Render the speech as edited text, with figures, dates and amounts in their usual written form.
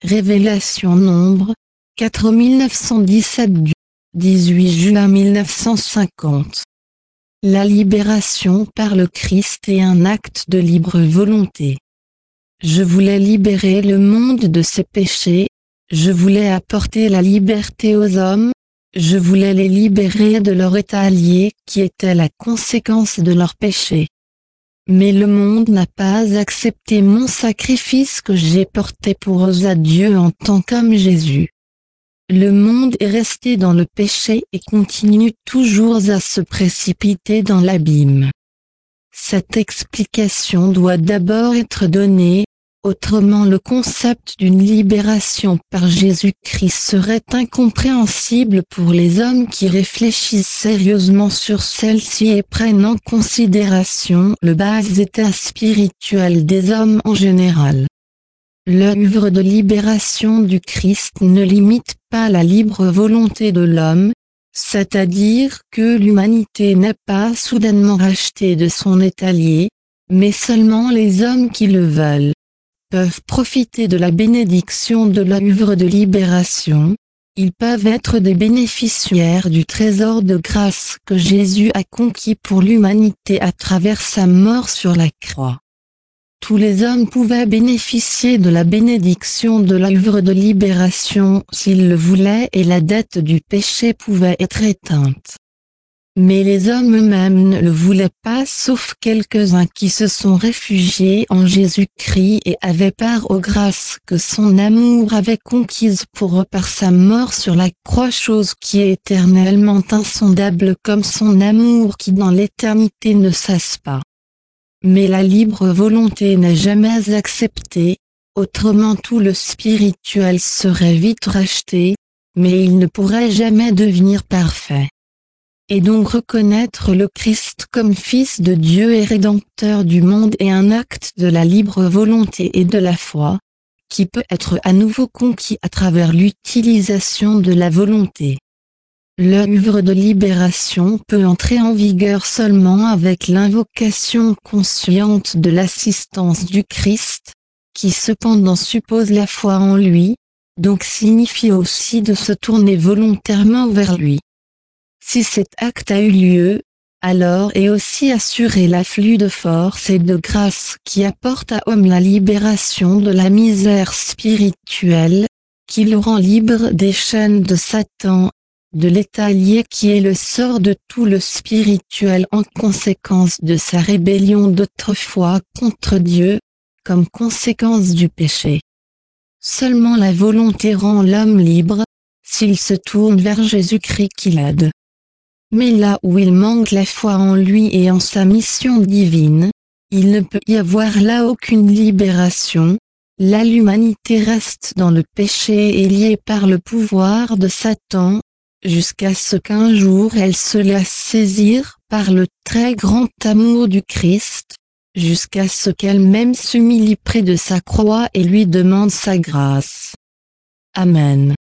Révélation Nombre, 4917 du 18 juin 1950. La libération par le Christ est un acte de libre volonté. Je voulais libérer le monde de ses péchés, je voulais apporter la liberté aux hommes, je voulais les libérer de leur état lié qui était la conséquence de leurs péchés. Mais le monde n'a pas accepté mon sacrifice que j'ai porté pour eux à Dieu en tant qu'homme Jésus. Le monde est resté dans le péché et continue toujours à se précipiter dans l'abîme. Cette explication doit d'abord être donnée, autrement le concept d'une libération par Jésus-Christ serait incompréhensible pour les hommes qui réfléchissent sérieusement sur celle-ci et prennent en considération le bas état spirituel des hommes en général. L'œuvre de libération du Christ ne limite pas la libre volonté de l'homme, c'est-à-dire que l'humanité n'est pas soudainement rachetée de son état lié, mais seulement les hommes qui le veulent peuvent profiter de la bénédiction de l'œuvre de libération. Ils peuvent être des bénéficiaires du trésor de grâce que Jésus a conquis pour l'humanité à travers sa mort sur la croix. Tous les hommes pouvaient bénéficier de la bénédiction de l'œuvre de libération s'ils le voulaient et la dette du péché pouvait être éteinte. Mais les hommes eux-mêmes ne le voulaient pas sauf quelques-uns qui se sont réfugiés en Jésus-Christ et avaient part aux grâces que son amour avait conquises pour eux par sa mort sur la croix, chose qui est éternellement insondable comme son amour qui dans l'éternité ne cesse pas. Mais la libre volonté n'est jamais acceptée, autrement tout le spirituel serait vite racheté, mais il ne pourrait jamais devenir parfait. Et donc reconnaître le Christ comme Fils de Dieu et Rédempteur du monde est un acte de la libre volonté et de la foi, qui peut être à nouveau conquis à travers l'utilisation de la volonté. L'œuvre de libération peut entrer en vigueur seulement avec l'invocation consciente de l'assistance du Christ, qui cependant suppose la foi en lui, donc signifie aussi de se tourner volontairement vers lui. Si cet acte a eu lieu, alors est aussi assuré l'afflux de force et de grâce qui apporte à l'homme la libération de la misère spirituelle, qui le rend libre des chaînes de Satan, de l'état lié qui est le sort de tout le spirituel en conséquence de sa rébellion d'autrefois contre Dieu, comme conséquence du péché. Seulement la volonté rend l'homme libre, s'il se tourne vers Jésus-Christ qui l'aide. Mais là où il manque la foi en lui et en sa mission divine, il ne peut y avoir là aucune libération. Là l'humanité reste dans le péché et liée par le pouvoir de Satan, jusqu'à ce qu'un jour elle se laisse saisir par le très grand amour du Christ, jusqu'à ce qu'elle-même s'humilie près de sa croix et lui demande sa grâce. Amen.